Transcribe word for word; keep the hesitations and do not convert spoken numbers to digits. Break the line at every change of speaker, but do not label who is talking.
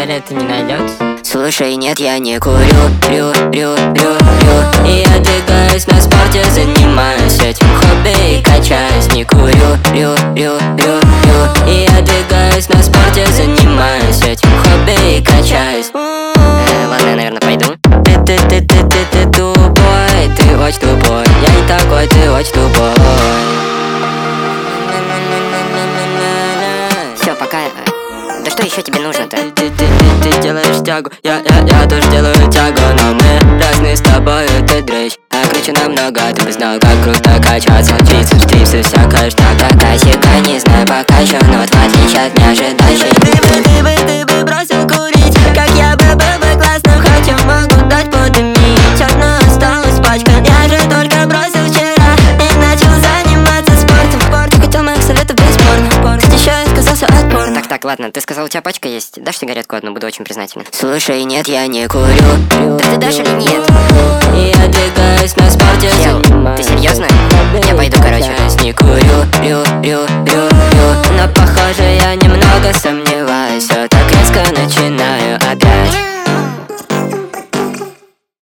сигареты не найдется?
Слушай, нет, я не курю, рю, рю, рю, рю. И я двигаюсь на спорте, занимаюсь этим хобби и качаюсь. Не курю, рю, рю, рю, рю. И я двигаюсь на спорте, занимаюсь этим хобби и качаюсь. э, Ладно, я, наверное, пойду. Ты, ты, ты, ты, ты, ты тупой, ты очень тупой. Я не такой, ты очень тупой. Все, пока. Да что еще тебе нужно-то? Ты, ты, ты, ты, ты делаешь тягу, я, я, я тоже делаю тягу. Но мы разные с тобой, ты дрыщ, а круче намного. Ты бы знал, как круто качаться. Трицепс, трипсы, всякая штука. Косяка, не знаю пока еще, но в отличие от неожидающей. Ты бы, ты бы, ты бы бросил курить, как я бы был бы классным. Хотя могу дать подымить, одна осталась пачка. Я же только бросил вчера и начал заниматься спортом. Спорт, хотел моих советов бесспорно. Кстати, еще я отказался от порно. Так, так, ладно, ты сказал, у тебя пачка есть. Дашь сигаретку одну, буду очень признателен. Слушай, нет, я не курю. Да ты дашь или нет? И я двигаюсь на спорте. Чел, ты серьезно? Я пойду, короче. Не курю, рю, рю, рю, рю. Но похоже, я немного сомневаюсь. Все так резко начинаю.